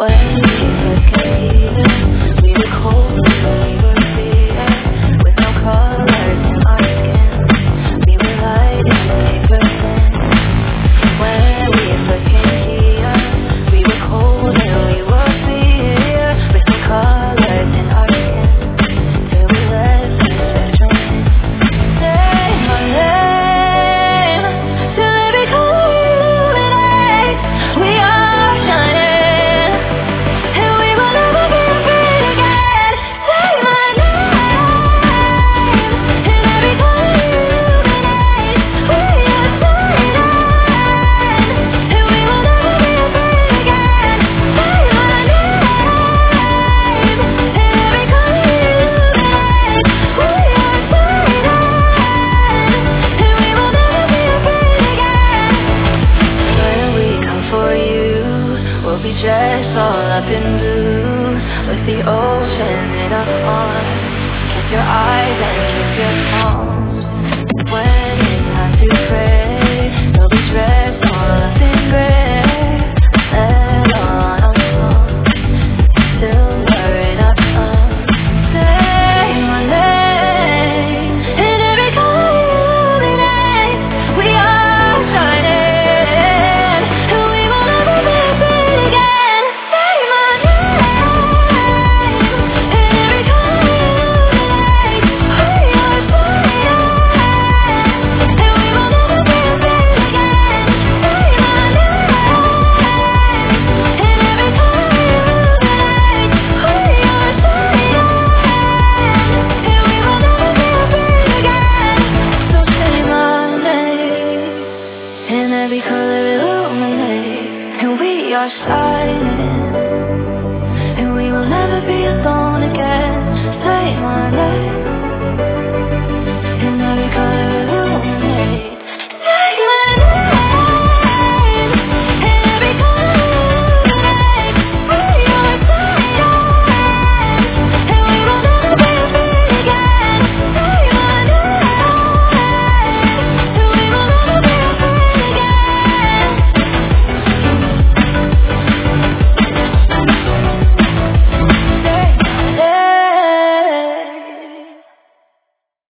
When we first came, we were cold, we were free, with no colors in our skin. We were light in paper thin. When we first came here, we were cold and we were free, with no colors in our skin. Till we left the spectrum in. Say my name, till it becomes illuminate. We are shining. Dressed all up in blue, with the ocean in our arms. Kiss your eyes and kiss your palms. When it's time to pray,